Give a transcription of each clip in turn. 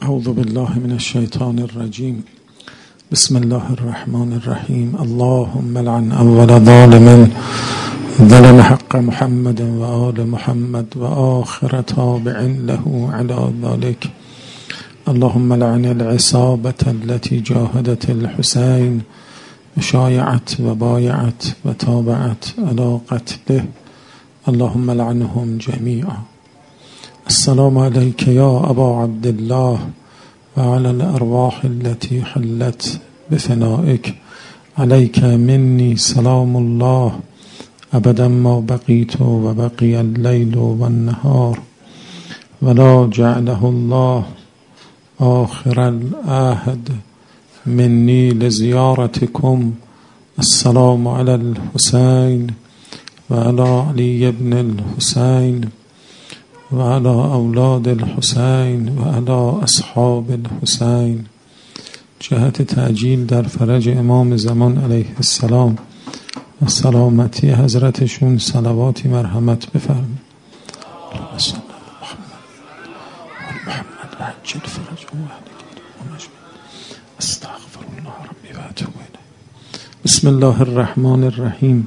اعوذ بالله من الشیطان الرجیم. بسم الله الرحمن الرحیم. اللهم لعن اول ظالم ظلم حق محمد و آل محمد و آخر تابع له على ذلك. اللهم لعن العصابة التي جاهدت الحسين وشايعت وبايعت وتابعت على قتله. اللهم لعنهم جميعا. السلام عليك يا أبا عبد الله وعلى الأرواح التي حلت بفنائك. عليك مني سلام الله أبدا ما بقيت وبقي الليل والنهار، ولا جعله الله آخر العهد مني لزيارتكم. السلام على الحسين وعلى علي بن الحسين وعلى أولاد الحسين وعلى أصحاب الحسين. جهت تعجیل در فرج امام زمان علیه السلام و سلامتی حضرتشون صلواتی مرحمت بفرمایید. اللهم صل علی محمد و عجل فرجهم و اهل استغفر الله ربی و اتوب الیه. بسم الله الرحمن الرحیم.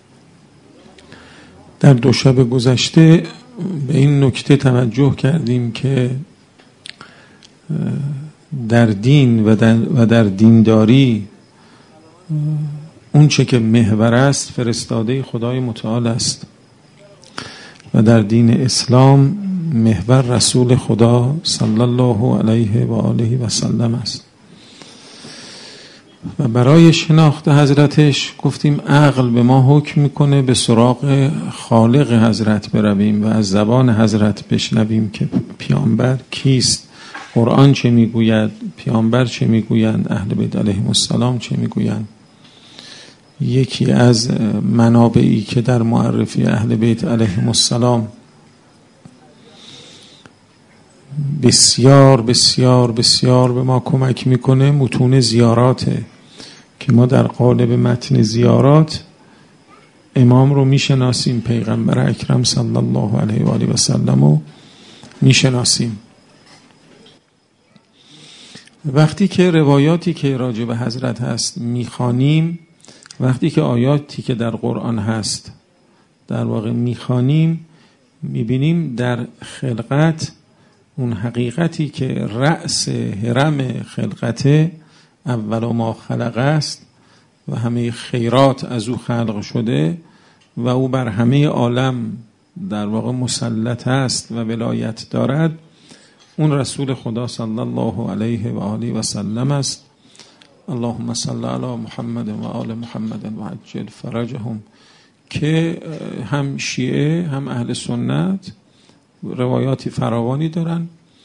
در دو شب گذشته به این نکته توجه کردیم که در دین و در دینداری اون چه که محور است فرستاده خدای متعال است و در دین اسلام محور رسول خدا صلی الله علیه و آله و سلم است. و برای شناخت حضرتش گفتیم عقل به ما حکم میکنه به سراغ خالق حضرت برویم و از زبان حضرت بشنویم که پیامبر کیست، قرآن چه میگوید، پیامبر چه میگویند، اهل بیت علیهم السلام چه میگویند. یکی از منابعی که در معرفی اهل بیت علیهم السلام بسیار بسیار بسیار به ما کمک میکنه متون زیاراته که ما در قالب متن زیارات امام رو میشناسیم، پیغمبر اکرم صلی الله علیه و آله و سلم رو میشناسیم. وقتی که روایاتی که راجع به حضرت هست میخوانیم، وقتی که آیاتی که در قرآن هست در واقع میخوانیم، میبینیم در خلقت اون حقیقتی که رأس هرم خلقت اول ما خلق است و همه خیرات از او خلق شده و او بر همه عالم در واقع مسلط است و ولایت دارد، اون رسول خدا صلی الله علیه و آله و سلم است. اللهم صل علی محمد و آل محمد و عجل فرجهم. که هم شیعه هم اهل سنت روایاتی فراوانی دارن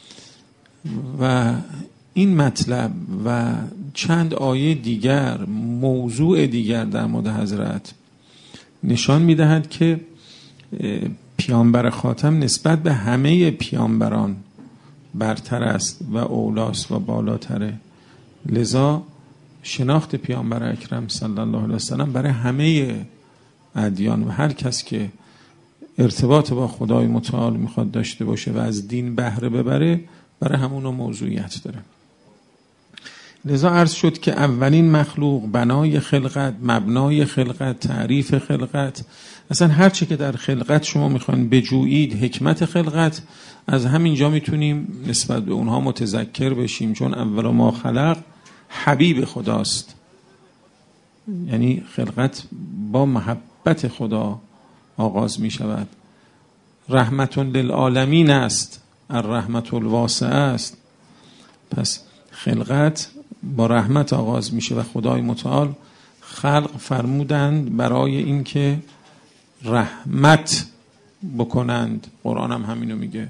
و این مطلب و چند آیه دیگر، موضوع دیگر در مورد حضرت نشان میدهد که پیامبر خاتم نسبت به همه پیامبران برتر است و اولاست و بالاتره. لذا شناخت پیامبر اکرم صلی الله علیه وسلم برای همه ادیان و هر کس که ارتباط با خدای متعال میخواد داشته باشه و از دین بهره ببره برای همون موضوعیت داره. لذا عرض شد که اولین مخلوق، بنای خلقت، مبنای خلقت، تعریف خلقت، اصلا هر چی که در خلقت شما میخواین بجویید، حکمت خلقت، از همینجا میتونیم نسبت به اونها متذکر بشیم، چون اول ما خلق حبیب خداست. یعنی خلقت با محبت خدا آغاز میشود. رحمت للعالمین است، الرحمت الواسعه است. پس خلقت با رحمت آغاز میشه و خدای متعال خلق فرمودند برای اینکه رحمت بکنند. قرآن هم همینو میگه،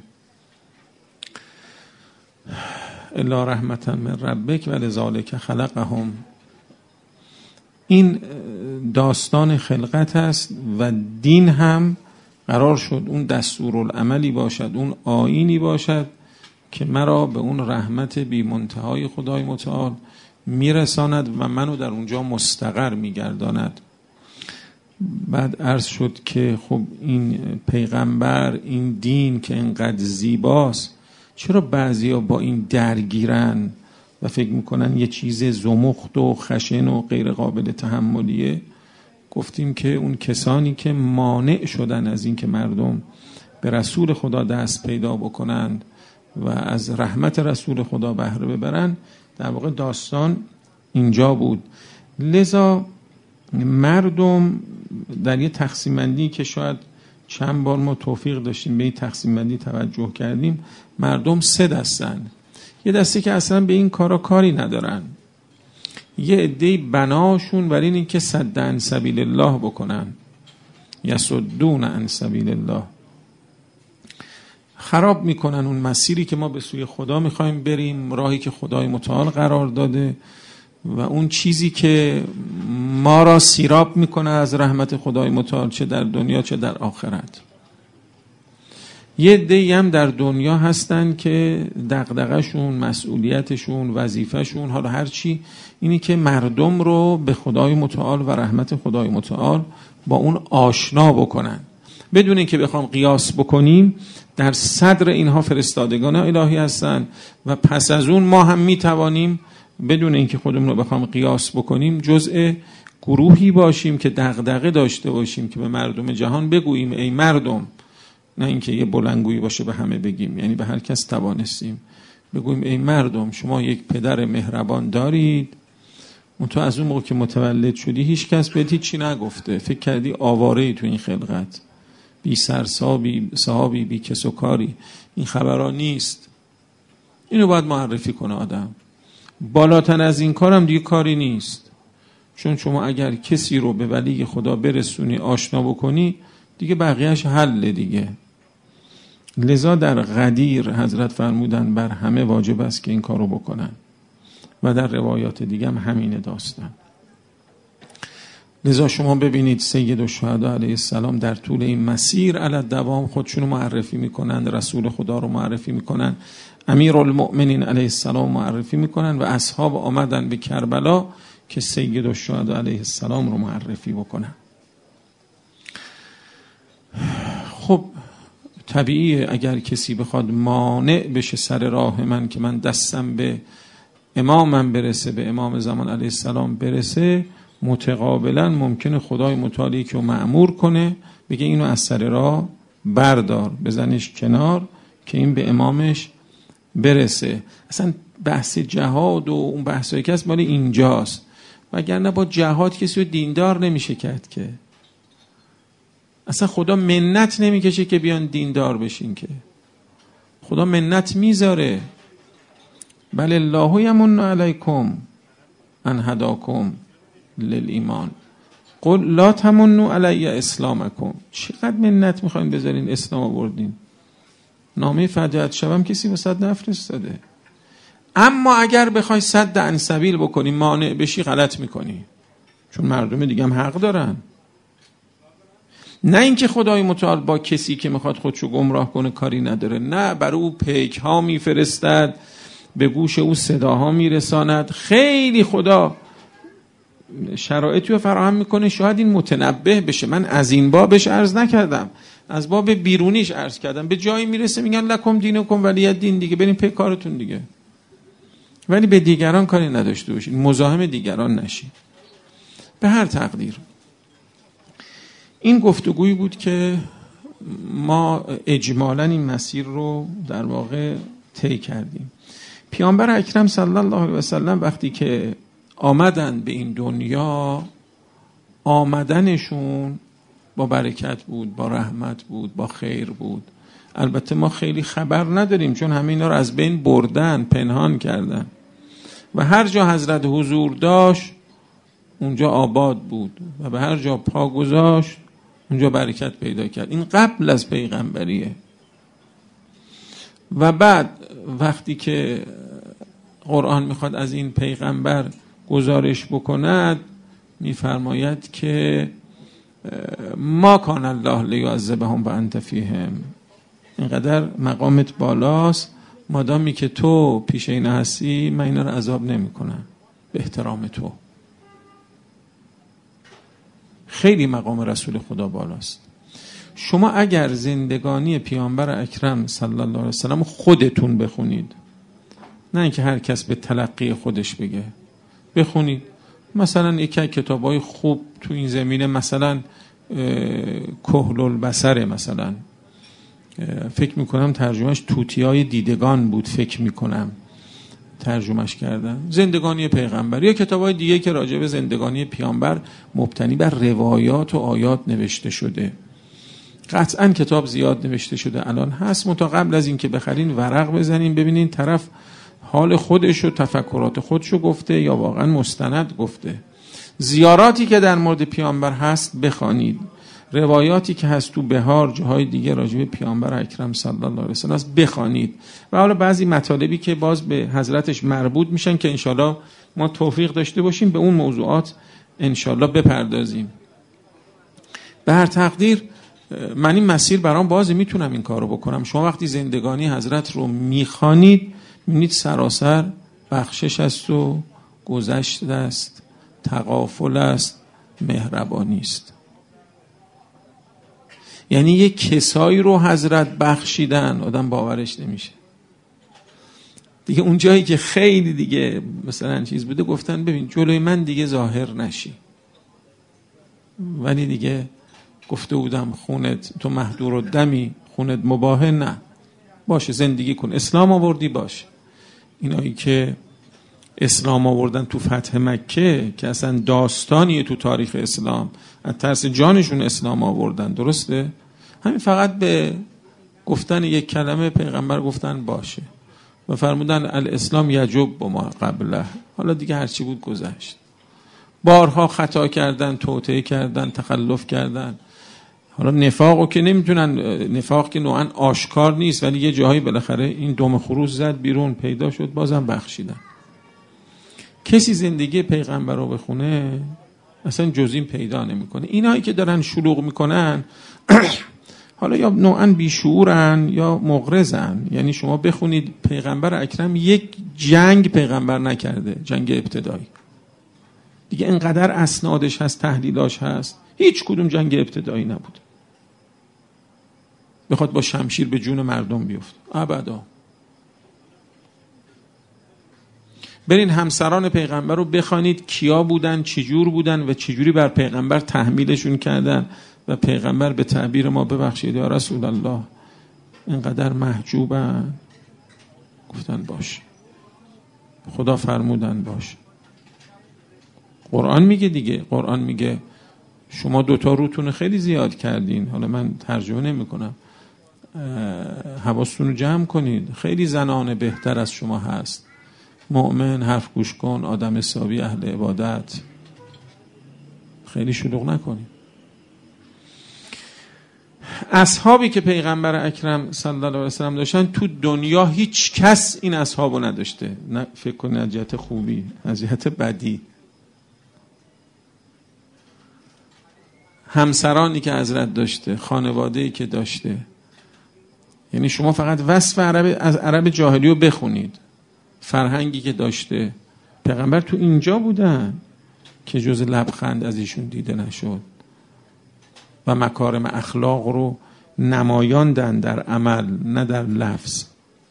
الا رحمتا من ربک ولذالک خلقهم. این داستان خلقت است و دین هم قرار شد اون دستورالعملی باشد، اون آیینی باشد که مرا به اون رحمت بی منتهای خدای متعال میرساند و منو در اونجا مستقر میگرداند. بعد عرض شد که خب این پیغمبر، این دین که اینقدر زیباست، چرا بعضیا با این درگیرن و فکر میکنن یه چیز زمخت و خشن و غیر قابل تحملیه؟ گفتیم که اون کسانی که مانع شدن از این که مردم به رسول خدا دست پیدا بکنند و از رحمت رسول خدا بهره ببرن، در واقع داستان اینجا بود. لذا مردم در یه تقسیم بندی که شاید چند بار ما توفیق داشتیم به این تقسیم بندی توجه کردیم، مردم 3 دستن. یه دسته که اصلا به این کارا کاری ندارن، یه عده بناشون برای این که صد عن سبیل الله بکنن، یصدون عن سبیل الله، خراب میکنن اون مسیری که ما به سوی خدا میخوایم بریم، راهی که خدای متعال قرار داده و اون چیزی که ما را سیراب میکنه از رحمت خدای متعال، چه در دنیا چه در آخرت. یه عده‌ای هم در دنیا هستن که دغدغه‌شون، مسئولیتشون، وظیفه‌شون، حالا هر چی، اینی که مردم رو به خدای متعال و رحمت خدای متعال با اون آشنا بکنن. بدون اینکه بخوام قیاس بکنیم، در صدر اینها فرستادگان الهی هستن و پس از اون ما هم میتوانیم بدون اینکه خودمون رو بخوام قیاس بکنیم جزء گروهی باشیم که دغدغه داشته باشیم که به مردم جهان بگوییم ای مردم، نه اینکه یه بلندگویی باشه به همه بگیم، یعنی به هر کس توانستیم بگوییم ای مردم شما یک پدر مهربان دارید، اون تو از اون موقع که متولد شدی هیچ کس بهت هیچی نگفته، فکر کردی آواره‌ای تو این خلقت، بی سرسابی صحابی بی کس و کاری، این خبرها نیست. اینو باید معرفی کنه آدم. بالاتر از این کارم دیگه کاری نیست، چون شما اگر کسی رو به ولی خدا برسونی، آشنا بکنی، دیگه بقیهش حل دیگه. لذا در غدیر حضرت فرمودن بر همه واجب است که این کارو بکنن و در روایات دیگه هم همینه داستان. لذا شما ببینید سید الشهدا علیه السلام در طول این مسیر علی دوام خودشونو معرفی میکنن، رسول خدا رو معرفی میکنن، امیرالمؤمنین علیه السلام معرفی میکنن و اصحاب آمدن به کربلا که سید الشهدا علیه السلام رو معرفی بکنن. خب طبیعیه اگر کسی بخواد مانع بشه سر راه من که من دستم به امامم برسه، به امام زمان علیه السلام برسه، متقابلا ممکنه خدای متعالی که رو مأمور کنه بگه اینو از سر راه بردار، بزنش کنار که این به امامش برسه. اصلا بحث جهاد و اون بحثایی که هست مال اینجاست، وگرنه با جهاد کسی رو دیندار نمیشه کرد که. اصلا خدا منت نمیکشه که بیان دیندار بشین، که خدا منت میذاره. بل الله یمن علیکم ان هداکم للایمان قل لا تمنوا علی اسلامکم. چقدر منت میخواین بذارین اسلام آوردین؟ نامه فدیت شبم کسی واسط نفرستاده. اما اگر بخوای صد عن سبیل بکنی، مانع بشی، غلط میکنی، چون مردم دیگه هم حق دارن. نه اینکه خدای متعال با کسی که میخواد خودشو گمراه کنه کاری نداره، نه، برای او پیک ها میفرستد، به گوش او صداها میرساند، خیلی خدا شرایطی رو فراهم میکنه شاید این متنبه بشه. من از این بابش عرض نکردم، از باب بیرونیش عرض کردم. به جایی میرسه میگن لکم دینکم ولی دین، دیگه بریم پی کارتون دیگه، ولی به دیگران کاری نداشته باشید، مزاحم دیگران نشید. به هر تقدیر این گفتگویی بود که ما اجمالاً این مسیر رو در واقع طی کردیم. پیامبر اکرم صلی الله علیه و سلم وقتی که آمدن به این دنیا، آمدنشون با برکت بود، با رحمت بود، با خیر بود. البته ما خیلی خبر نداریم چون همه اینا رو از بین بردن، پنهان کردن و هر جا حضرت حضور داشت اونجا آباد بود و به هر جا پا گذاشت اونجا برکت پیدا کرد. این قبل از پیغمبریه. و بعد وقتی که قرآن میخواد از این پیغمبر گزارش بکند، میفرماید که ما کان الله لیعذبهم و انت فیهم. اینقدر مقامت بالاست، مادامی که تو پیش این هستی من اینا رو عذاب نمی کنم به احترام تو. خیلی مقام رسول خدا بالاست. شما اگر زندگانی پیامبر اکرم صلی الله علیه وسلم خودتون بخونید، نه اینکه هر کس به تلقی خودش بگه، بخونید. مثلا یکی کتابای خوب تو این زمینه، مثلا کحل البصره، مثلا فکر میکنم ترجمهش توتیای دیدگان بود، فکر میکنم ترجمهش کردن، زندگانی پیغمبر. یا کتابای دیگه که راجع به زندگانی پیامبر مبتنی بر روایات و آیات نوشته شده. قطعا کتاب زیاد نوشته شده الان هست، منتها قبل از این که بخرین ورق بزنین ببینین طرف حال خودش و تفکرات خودشو گفته یا واقعا مستند گفته. زیاراتی که در مورد پیامبر هست بخوانید، روایاتی که هست تو بهار جاهای دیگه راجع به پیامبر اکرم صلی الله علیه و سلم بخوانید. و حالا بعضی مطالبی که باز به حضرتش مربوط میشن که انشالله ما توفیق داشته باشیم به اون موضوعات انشالله بپردازیم. به هر تقدیر من این مسیر برام بازه، میتونم این کارو بکنم. شما وقتی زندگانی حضرت رو میخوانید میبینید سراسر بخشش است و گذشت است، تغافل است، مهربانی است. یعنی یک کسایی رو حضرت بخشیدن آدم باورش نمیشه دیگه. اون جایی که خیلی دیگه مثلا چیز بوده گفتن ببین جلوی من دیگه ظاهر نشی، ولی دیگه گفته بودم خونت تو محدور الدمی، خونت مباهه، نه باشه زندگی کن، اسلام آوردی باشه. اینایی که اسلام آوردن تو فتح مکه که اصلا داستانیه تو تاریخ اسلام، از ترس جانشون اسلام آوردن، درسته؟ همین فقط به گفتن یک کلمه پیغمبر گفتن باشه و فرمودن الاسلام یجب بما قبله. حالا دیگه هرچی بود گذشت. بارها خطا کردن، توطئه کردن، تخلف کردن. حالا نفاقو که نمیتونن، نفاق که نوعا آشکار نیست، ولی یه جاهایی بالاخره این دم خروس زد بیرون، پیدا شد، بازم بخشیدن. کسی زندگی پیغمبر رو بخونه اصلا جز این پیدا نمیکنه. اینایی که دارن شلوغ میکنن حالا یا نوعا بیشعورن یا مغرضن. یعنی شما بخونید پیغمبر اکرم یک جنگ پیغمبر نکرده، جنگ ابتدایی دیگه انقدر اسنادش هست، تحلیلاش هست، هیچ کدوم جنگ ابتدایی نبود بخواد با شمشیر به جون مردم بیفت، ابدا. برین همسران پیغمبر رو بخوانید کیا بودن، چجور بودن و چجوری بر پیغمبر تحمیلشون کردن و پیغمبر به تعبیر ما ببخشید یا رسول الله اینقدر محجوبن، گفتن باش، خدا فرمودن باش. قرآن میگه دیگه، قرآن میگه شما دوتا روتون خیلی زیاد کردین. حالا من ترجمه نمی کنم، حواستون رو جمع کنید، خیلی زنان بهتر از شما هست، مؤمن، حرف گوش کن، آدم حسابی، اهل عبادت، خیلی شلوغ نکنید. اصحابی که پیغمبر اکرم صلی الله علیه وسلم داشتن تو دنیا هیچ کس این اصحابو نداشته، نه فکر کنید از جهت خوبی، از جهت بدی. همسرانی که حضرت داشته، خانواده‌ای که داشته، یعنی شما فقط وصف از عرب جاهلی رو بخونید، فرهنگی که داشته. پیغمبر تو اینجا بودن که جز لبخند از ایشون دیده نشد و مکارم اخلاق رو نمایاندن در عمل نه در لفظ.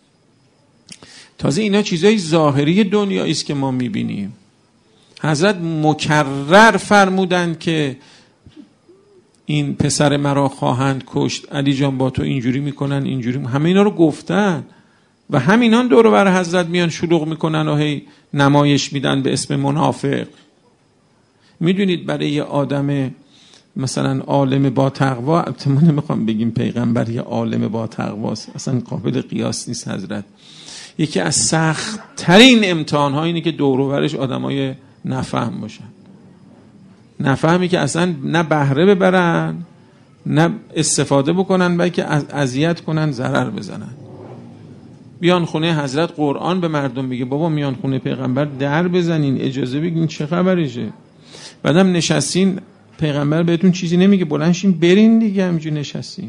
تازه اینا چیزای ظاهری دنیایی است که ما میبینیم. حضرت مکرر فرمودن که این پسر مرا خواهند کشت، علی جان با تو اینجوری میکنن، اینجوری، همه اینا رو گفتن و همینان دور و بر حضرت میان شلوغ میکنن و هی نمایش میدن به اسم منافق. میدونید برای یه آدم مثلا عالم با تقوا، البته ما نمیخوام بگیم پیغمبر یه عالم با تقواست، اصلا قابل قیاس نیست حضرت. یکی از سخت ترین امتحان ها اینه که دور و برش آدمای نفهم باشن، نفهمی که اصلا نه بهره ببرن نه استفاده بکنن، بلکه اذیت کنن، ضرر بزنن. بیان خونه حضرت قرآن به مردم میگه، بابا میان خونه پیغمبر در بزنین، اجازه بگین، چه خبرشه؟ بعدم نشستین پیغمبر بهتون چیزی نمیگه، بلند شین برین دیگه، همینجوری نشستین.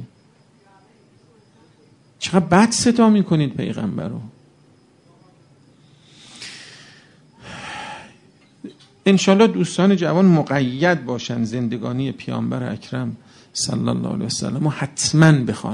چقدر بد ستا میکنید پیغمبر رو. انشالله دوستان جوان مقید باشن زندگانی پیامبر اکرم صلی الله علیه وسلم و حتما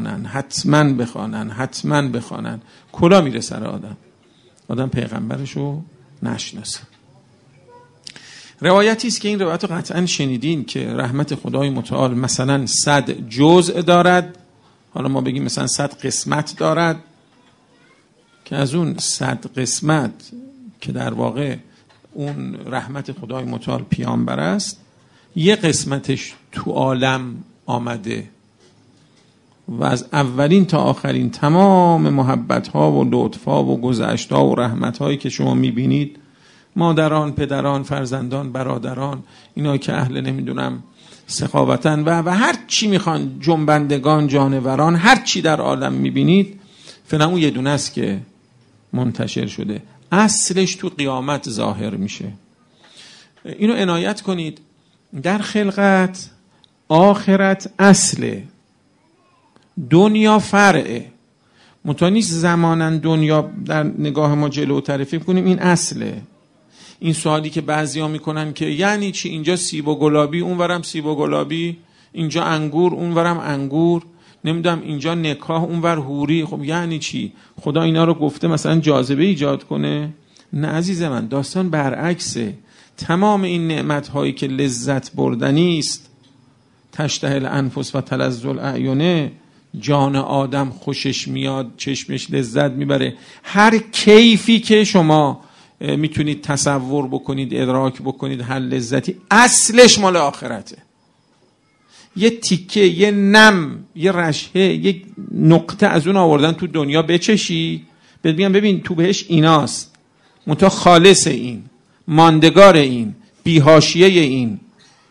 بخوانن. کلا میره سر آدم پیغمبرشو نشناسه. روایتی است که این روایت رو قطعا شنیدین که رحمت خدای متعال مثلا 100 جزء دارد، حالا ما بگیم مثلا 100 قسمت دارد، که از اون 100 قسمت که در واقع اون رحمت خدای متعال پیامبر است، یه قسمتش تو عالم آمده و از اولین تا آخرین تمام محبت ها و لطف ها و گذشت ها و رحمت هایی که شما میبینید، مادران، پدران، فرزندان، برادران، اینا که اهل نمیدونم سخاوتن و هر چی میخوان، جنبندگان، جانوران، هر چی در عالم میبینید، فعلا اون یه دونه است که منتشر شده، اصلش تو قیامت ظاهر میشه. اینو عنایت کنید. در خلقت آخرت اصله، دنیا فرعه. متانیست زمانن دنیا در نگاه ما جلو تعریف کنیم این اصله. این سوالی که بعضیا میکنن که یعنی چی اینجا سیب و گلابی اونورم سیب و گلابی، اینجا انگور اونورم انگور، نمیدونم اینجا نکاح اونور حوری، خب یعنی چی؟ خدا اینا رو گفته مثلا جاذبه ایجاد کنه؟ نه عزیز من، داستان برعکسه. تمام این نعمت هایی که لذت بردنی است، تشتهی الانفس و تلذ الاعین، جان آدم خوشش میاد، چشمش لذت میبره، هر کیفی که شما میتونید تصور بکنید، ادراک بکنید، هر لذتی اصلش مال آخرته. یه تیکه، یه نم، یه رشحه، یه نقطه از اون آوردن تو دنیا بچشی، ببین تو بهش ایناست، منتها خالص این، ماندگار این، بی‌حاشیه این،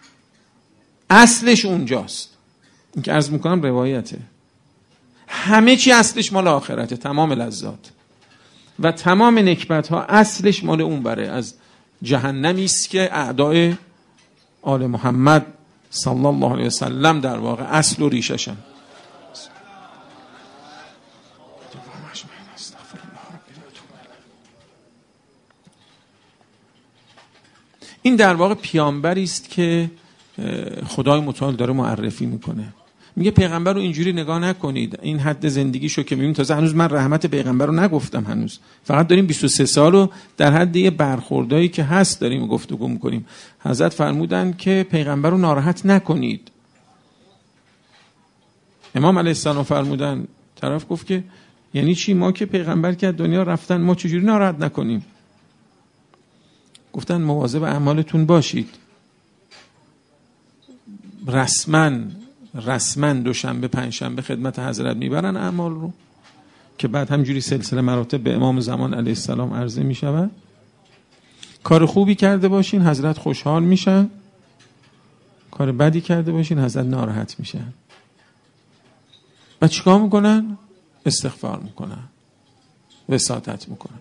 اصلش اونجاست. این که عرض میکنم روایته. همه چی اصلش مال آخرته، تمام لذات و تمام نکبت ها اصلش مال اون بره، از جهنمی است که اعدای آل محمد صلی الله علیه وسلم در واقع اصل و ریششن. این در واقع پیامبری است که خدای متعال داره معرفی میکنه. میگه پیغمبر رو اینجوری نگاه نکنید، این حد زندگیشو که میبینید. تازه هنوز من رحمت پیغمبر رو نگفتم، هنوز فقط داریم 23 سال رو در حد یه برخوردایی که هست داریم گفتگو میکنیم. حضرت فرمودن که پیغمبر رو ناراحت نکنید. امام علیه السلام فرمودن، طرف گفت که یعنی چی؟ ما که پیغمبر که دنیا رفتن ما چجوری ناراحت نکنیم؟ گفتن مواظب اعمالتون باشید. رسما دوشنبه پنجشنبه خدمت حضرت میبرن اعمال رو که بعد همجوری سلسله مراتب به امام زمان علیه السلام عرضه میشود. کار خوبی کرده باشین حضرت خوشحال میشن، کار بدی کرده باشین حضرت ناراحت میشن. و چیکار میکنن؟ استغفار میکنن، وساطت میکنن.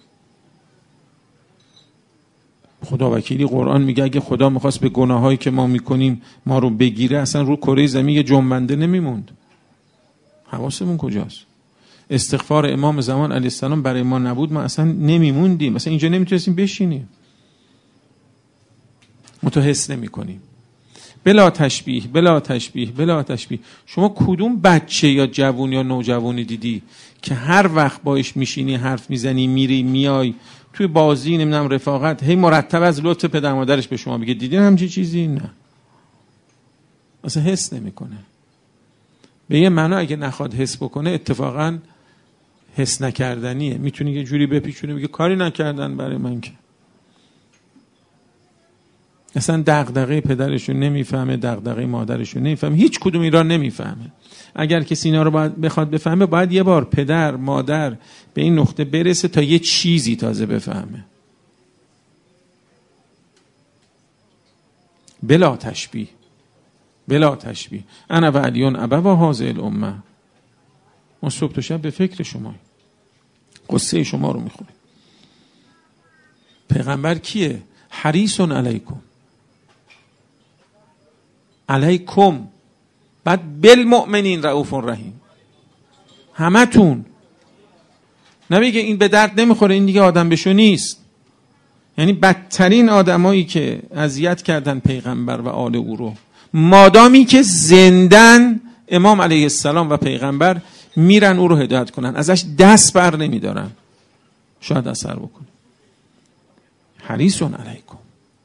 خدا وکیلی قرآن میگه اگه خدا میخواست به گناهایی که ما میکنیم ما رو بگیره، اصلا رو کره زمین یه جنبنده نمیموند. حواسمون کجاست؟ استغفار امام زمان علیه السلام برای ما نبود ما اصلا نمیموندیم، مثلا اینجا نمیتونستیم بشینیم. متحس نمی کنیم. بلا تشبیه. شما کدوم بچه یا جوون یا نوجوانی دیدی که هر وقت باش میشینی حرف میزنی، میری میای توی بازی، نمیدونم رفاقت، هی مرتب از لطف پدر مادرش به شما بگه دیدین همچین چیزی؟ نه، اصلا حس نمیکنه. به یه معنا اگه نخواد حس بکنه اتفاقا حس نکردنیه. میتونی یه جوری بپیچونه بگه کاری نکردن برای من که. اصلا دغدغه پدرشو نمیفهمه، دغدغه مادرشو نمیفهمه، هیچ کدوم ایران نمیفهمه. اگر کسی اینا رو بخواد بفهمه باید یه بار پدر مادر به این نقطه برسه تا یه چیزی تازه بفهمه. بلا تشبیه. انا و علیون ابوا هذه الامه. ما صبح تا شب به فکر شما، قصه شما رو میخونیم. پیغمبر کیه؟ حریص علیکم بعد بالمؤمنین رؤوف رحیم. همتون. نمیگه این به درد نمیخوره، این دیگه آدم بشو نیست. یعنی بدترین آدمایی که اذیت کردن پیغمبر و آل او رو، مادامی که زندن، امام علیه السلام و پیغمبر میرن او رو هدایت کنن، ازش دست بر نمیدارن، شاید اثر بکنه. حریصون علیکم.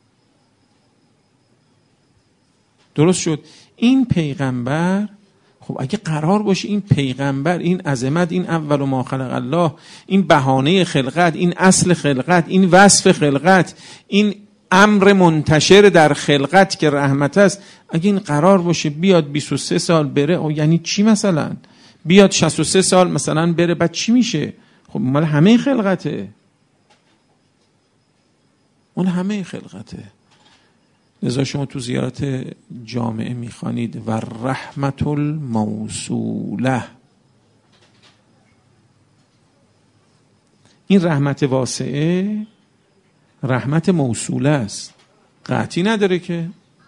درست شد؟ این پیغمبر، خب اگه قرار باشه این پیغمبر، این عظمت، این اول و ما خلق الله، این بهانه خلقت، این اصل خلقت، این وصف خلقت، این امر منتشر در خلقت که رحمت است، اگه این قرار باشه بیاد 23 سال بره، یعنی چی مثلا؟ بیاد 63 سال مثلا بره، بعد چی میشه؟ خب مال همه خلقته، مال همه خلقته. لذا شما تو زیارت جامعه میخوانید و رحمت الموصوله. این رحمت واسعه رحمت موصوله است، قطعی نداره که.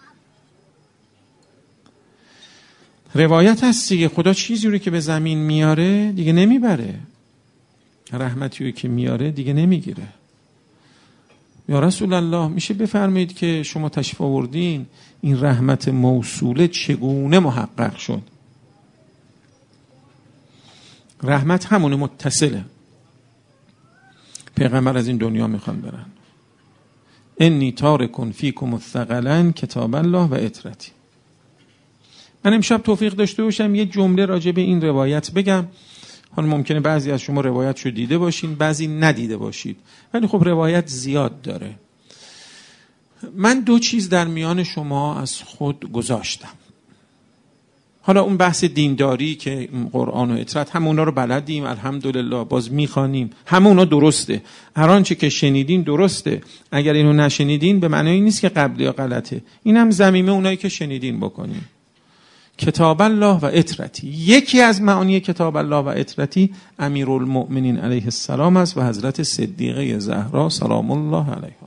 روایت هست دیگه، خدا چیزی رو که به زمین میاره دیگه نمیبره، رحمتی رو که میاره دیگه نمیگیره. یا رسول الله میشه بفرمایید که شما تشریف آوردین، این رحمت موصوله چگونه محقق شد؟ رحمت همونه متصله. پیغمبر از این دنیا میخوان برن، انی تارکن فیکم الثقلین کتاب الله و اطرتی. من امشب توفیق داشته باشم یه جمله راجع به این روایت بگم. حالا ممکنه بعضی از شما روایتشو دیده باشین، بعضی ندیده باشید، ولی خب روایت زیاد داره. من 2 چیز در میان شما از خود گذاشتم. حالا اون بحث دینداری که قرآن و اطرت، همونا رو بلدیم الحمدلله، باز میخوانیم، همونا درسته، هر آنچه که شنیدین درسته. اگر اینو نشنیدین به معنی نیست که قبلی یا غلطه، این هم ضمیمه اونایی که شنیدین بکنین. کتاب الله و اطرتی، یکی از معانی کتاب الله و اطرتی امیرالمؤمنین علیه السلام است و حضرت صدیقه زهرا سلام الله علیها.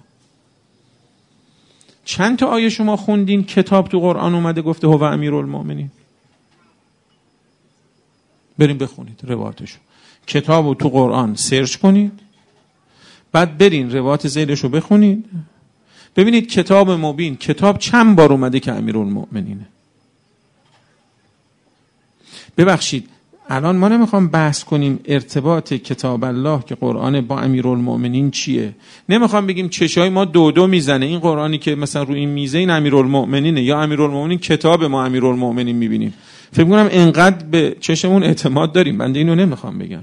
چند تا آیه شما خوندین کتاب تو قرآن اومده گفته هو امیرالمؤمنین؟ بریم بخونید روایتشو، کتابو تو قرآن سرچ کنید، بعد برین روایت ذیلشو بخونید، ببینید کتاب مبین، کتاب چند بار اومده که امیرالمؤمنینه. ببخشید الان ما نمیخوام بحث کنیم ارتباط کتاب الله که قرآن با امیرالمؤمنین چیه. نمیخوام بگیم چشای ما دو میزنه، این قرآنی که مثلا روی این میزه این امیرالمؤمنینه، یا امیرالمؤمنین کتاب ما امیرالمؤمنین میبینیم. فکر میکنم اینقدر به چشمون اعتماد داریم. بنده اینو نمیخوام بگم.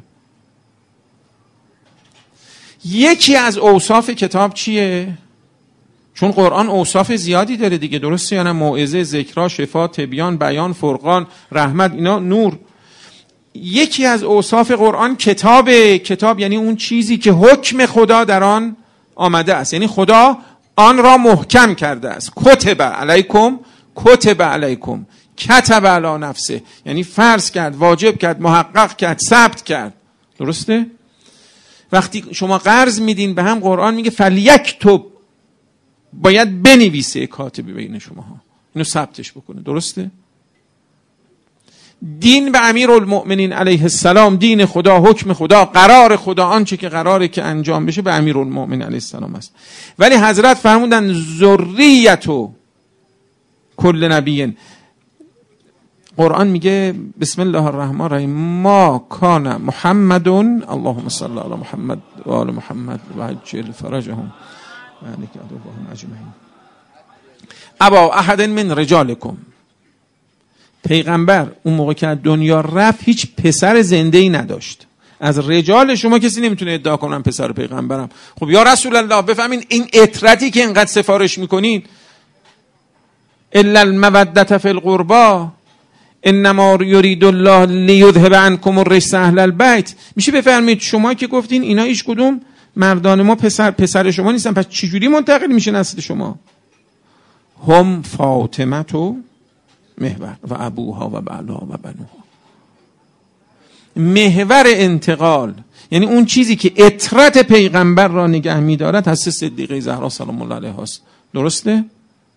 یکی از اوصاف کتاب چیه؟ چون قرآن اوصاف زیادی داره دیگه، درسته یا نه؟ موعظه، ذکرا، شفا، تبیان، بیان، فرقان، رحمت، اینا نور. یکی از اوصاف قرآن کتاب یعنی اون چیزی که حکم خدا در آن آمده است، یعنی خدا آن را محکم کرده است. کتب علیکم، کتب علیکم، کتب علی نفسه، یعنی فرض کرد، واجب کرد، محقق کرد، ثبت کرد. درسته؟ وقتی شما قرض میدین به هم، قرآن میگه فلیکتب، باید بنویسه کاتب بین شماها، اینو ثبتش بکنه. درسته؟ دین به امیرالمؤمنین علیه السلام، دین خدا، حکم خدا، قرار خدا، آنچه که قراره که انجام بشه به امیرالمؤمنین علیه السلام است. ولی حضرت فرمودن ذریتو کل نبی. قرآن میگه بسم الله الرحمن الرحیم ما کان محمد، اللهم صل علی محمد و آل محمد و عجل فرجهم و اهلک عدوهم اجمعین، ابا احد من رجالکم. پیغمبر اون موقع که دنیا رفت هیچ پسر زنده‌ای نداشت. از رجال شما کسی نمیتونه ادعا کنه من پسر پیغمبرم. خب یا رسول الله بفهمین این اطرتی که اینقدر سفارش میکنین، الا المودة فی القربى انما یرید الله لیذهب عنکم الرجس اهل البیت. میشه بفرمایید شما که گفتین اینا هیچ کدوم مردان ما پسر شما نیستن، پس چجوری منتقل میشه نسل شما؟ هم فاطمه و محور و ابوها و بعلها و بنوها. محور انتقال یعنی اون چیزی که اطرت پیغمبر را نگه می‌دارد حضرت صدیقه زهرا سلام الله علیها است. درسته؟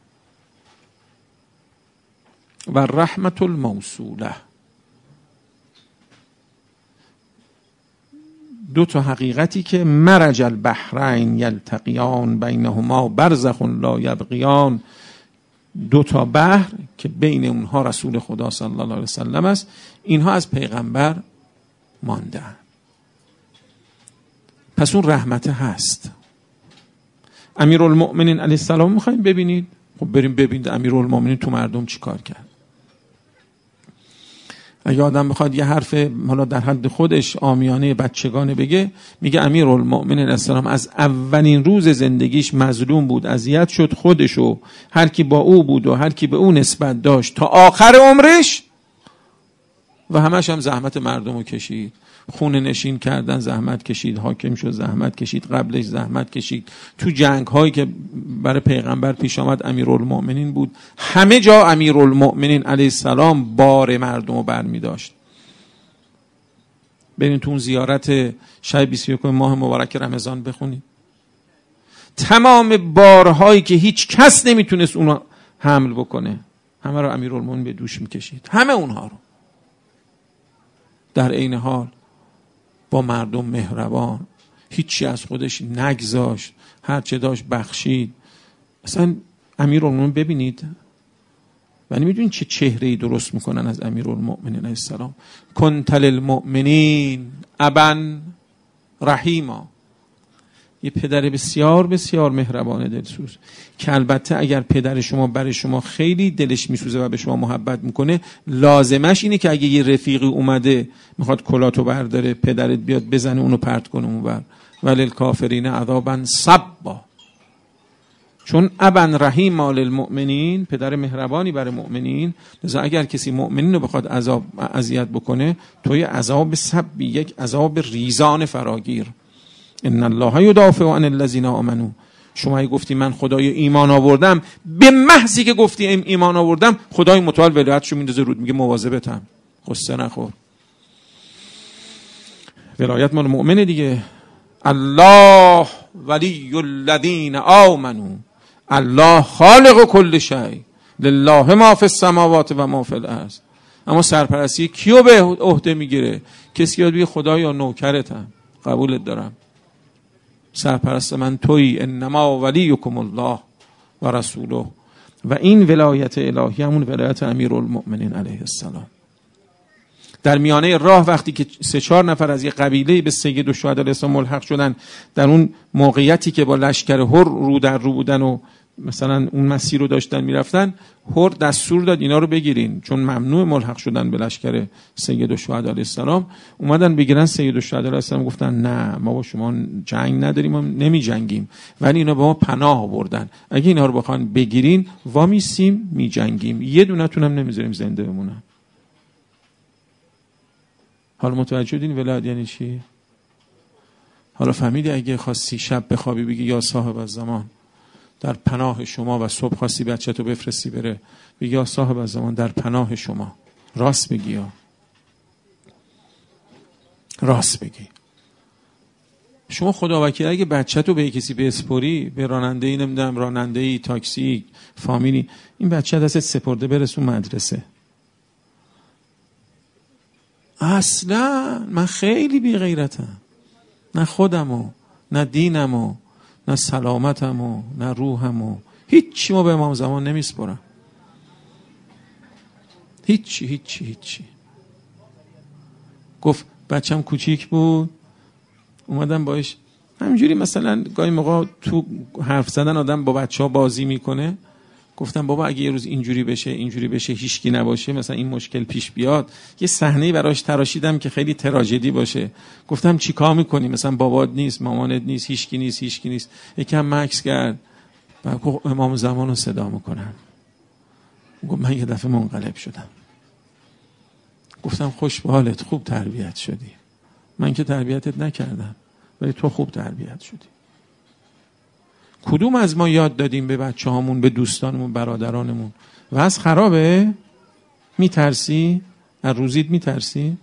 و رحمت الموصوله. دو تا حقیقتی که مرج البحرین یلتقیان بینهما برزخ لا یبغیان، دو تا بحر که بین اونها رسول خدا صلی الله علیه وسلم است، اینها از پیغمبر مانده. پس اون رحمت هست. امیرالمؤمنین علیه السلام میخواین ببینید؟ خب بریم ببینید امیرالمؤمنین تو مردم چی کار کرد. اگه آدم بخواد یه حرف حالا در حد خودش عامیانه بچگانه بگه، میگه امیرالمؤمنین علیه السلام از اولین روز زندگیش مظلوم بود، اذیت شد، خودش و هر کی با او بود و هر کی به او نسبت داشت تا آخر عمرش، و همش هم زحمت مردم رو کشید. خونه نشین کردن زحمت کشید، حاکم شد زحمت کشید، قبلش زحمت کشید، تو جنگ هایی که برای پیغمبر پیش آمد امیرالمؤمنین بود. همه جا امیرالمؤمنین علیه السلام بار مردم رو برمی داشت. برین تو اون زیارت شب 21 ماه مبارک رمضان بخونید، تمام بارهایی که هیچ کس نمیتونست اونو حمل بکنه همه رو امیرالمؤمنین به دوش میکشید، همه اونها رو. در عین حال با مردم مهربان، هیچی از خودش نگذاشت، هر چه داشت بخشید. اصلا امیرالمؤمنین ببینید، ولی میدونید چه چهره‌ای درست میکنن از امیرالمؤمنین علیه السلام. کنت للمؤمنین ابا رحیما، یه پدر بسیار بسیار مهربان دلسوز، که البته اگر پدر شما برای شما خیلی دلش میسوزه و به شما محبت میکنه، لازمش اینه که اگه یه رفیقی اومده میخواد کلاتو برداره، پدرت بیاد بزنه اونو پرت کنه اونور. وللکافرین عذابا صبا، چون ابا رحیما للمؤمنین، پدر مهربانی برای مؤمنین، لذا اگر کسی مؤمنین رو بخواد اذیت بکنه، توی عذاب صبی، یک عذاب ریزان فراگیر. ان الله یدافع عن الذین آمنوا، شما گفتی من خدای ایمان آوردم، به محضی که گفتی ایمان آوردم، خدای متعال ولایتشو میندازه رود، میگه مواظبتم، قصه نخور. ولایت مال مؤمنه دیگه. الله ولی الذین آمنوا، الله خالق کل شیء، لله ما فی السماوات و ما فی الارض. اما سرپرستی کیو به عهده میگیره؟ کسی یاد بگه خدا یا نوکرتم، قبولت دارم، سرپرست من تویی، انما ولیکم الله و رسوله. و این ولایت الهی همون ولایت امیرالمؤمنین علیه السلام. در میانه راه وقتی که 3-4 نفر از یک قبیله به سید الشهداء علیه السلام ملحق شدن، در اون موقعیتی که با لشکر هر رو در رو بودن و مثلا اون مسیر رو داشتن میرفتن، هر دستور داد اینا رو بگیرین، چون ممنوع ملحق شدن به لشکر سید الشهداء علیه السلام. اومدن بگیرن سید الشهداء علیه السلام، گفتن نه ما با شما جنگ نداریم، ما نمی جنگیم، ولی اینا به ما پناه آوردن، اگه اینا رو بخوان بگیرین وامیسیم می جنگیم، یه دونتون هم نمیذاریم زنده بمونن. حالا متوجه شدین ولایت یعنی چی؟ حالا فهمیدی اگه خواستی شب بخوابی بگی یا صاحب الزمان در پناه شما، و صبح خواستی بچه‌تو بفرستی بره بگی یا صاحب الزمان در پناه شما، راست بگی یا راست بگی. شما خدا وکیل اگه بچه‌تو به کسی بسپری، به راننده‌ای، نمیدونم راننده‌ای تاکسی فامیلی، این بچه دستت سپرده برسون مدرسه، اصلا من خیلی بی غیرتم، نه خودمو نه دینمو نه سلامتمو نه روحمو، هیچی ما به امام زمان نمیسپرم، هیچی. گفت بچم کوچیک بود، اومدم باش همینجوری مثلا گاهی موقع تو حرف زدن آدم با بچه‌ها بازی میکنه، گفتم بابا اگه یه روز اینجوری بشه هیچکی نباشه، مثلا این مشکل پیش بیاد، یه صحنه‌ای براش تراشیدم که خیلی تراژدی باشه. گفتم چیکار میکنی؟ مثلا بابات نیست، مامانت نیست، هیچکی نیست. یکم مکس کرد، بعد گفت امام زمان رو صدا میکنم. گفت من یه دفعه منقلب شدم. گفتم خوش به حالت، خوب تربیت شدی، من که تربیتت نکردم ولی تو خوب تربیت شدی. کدوم از ما یاد دادیم به بچه هامون، به دوستانمون، برادرانمون وضع خرابه؟ میترسی؟ از روزیت میترسی؟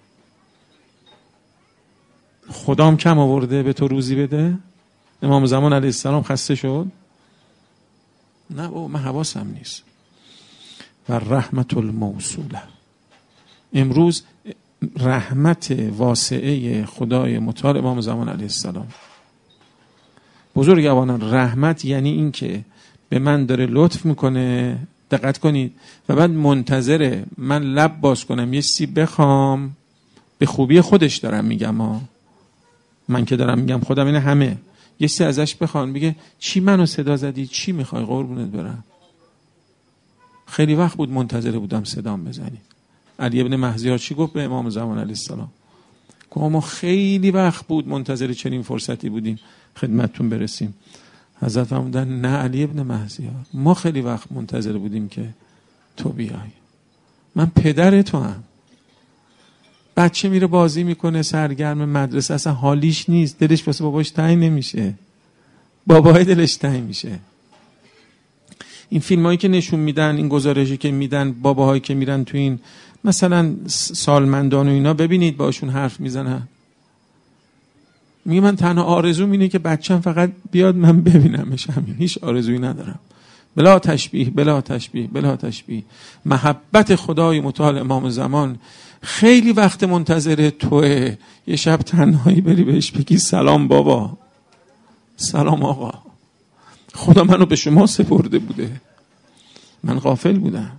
خدام کم آورده به تو روزی بده؟ امام زمان علیه السلام خسته شد؟ نه بابا من حواسم نیست. و رحمت الموصوله. امروز رحمت واسعه خدای متعال امام زمان علیه السلام. بزرگواران، رحمت یعنی این که به من داره لطف میکنه، دقت کنید، و بعد منتظره من لب باز کنم یه چیزی بخوام. به خوبی خودش دارم میگم ها، من که دارم میگم خودم اینه، همه یه چیزی ازش بخوان، بگه چی منو صدا زدی، چی میخوای، قربونت برم. خیلی وقت بود منتظره بودم صدام بزنی. علی ابن مهزیار چی گفت به امام زمان علیه السلام؟ که ما خیلی وقت بود منتظر چنین فرصتی بودیم خدمتتون برسیم. حضرت فرمودن نه علی ابن مهزیار، ما خیلی وقت منتظر بودیم که تو بیای. من پدر تو هم. بچه میره بازی میکنه، سرگرم مدرسه، اصلا حالیش نیست، دلش واسه باباش تنگ نمیشه، بابای دلش تنگ میشه. این فیلم هایی که نشون میدن، این گزارشی که میدن، باباهایی که میرن تو این مثلا سالمندان و اینا، ببینید باشون حرف میزنن، میگه من تنها آرزوم اینه که بچه‌م فقط بیاد من ببینمش، همین، هیچ آرزویی ندارم. بلا تشبیه بلا تشبیه بلا تشبیه. محبت خدای متعال امام زمان خیلی وقت منتظر توه. یه شب تنهایی بری بهش بگی سلام بابا، سلام آقا، خدا منو به شما سپرده بوده، من غافل بودم.